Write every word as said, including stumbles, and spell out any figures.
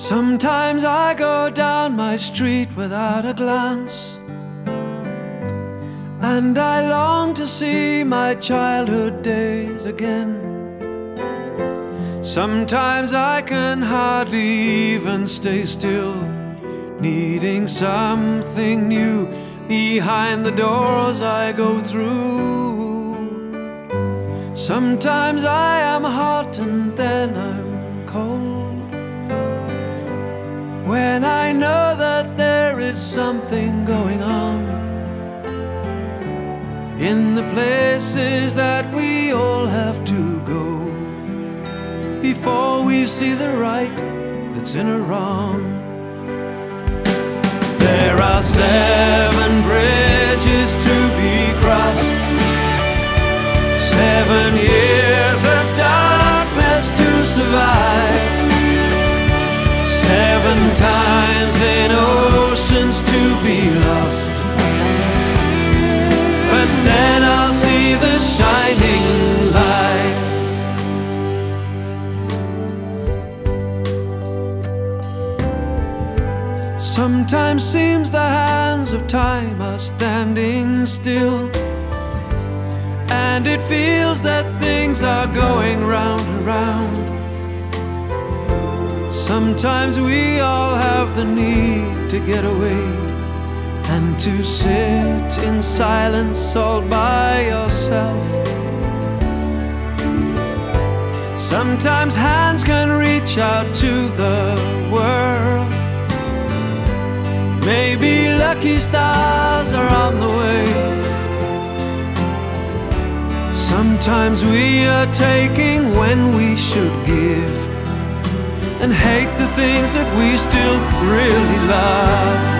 Sometimes I go down my street without a glance, and I long to see my childhood days again. Sometimes I can hardly even stay still, needing something new behind the doors I go through. Sometimes I am hot and then I'm cold, when I know that there is something going on in the places that we all have to go before we see the right that's in a wrong. There are seven bridges to be crossed, seven years of darkness to survive, seven times in oceans to be lost, but then I'll see the shining light. Sometimes seems the hands of time are standing still, and it feels that things are going round and round. Sometimes we all have the need to get away and to sit in silence all by yourself. Sometimes hands can reach out to the world, maybe lucky stars are on the way. Sometimes we are taking when we should give, and hate the things that we still really love.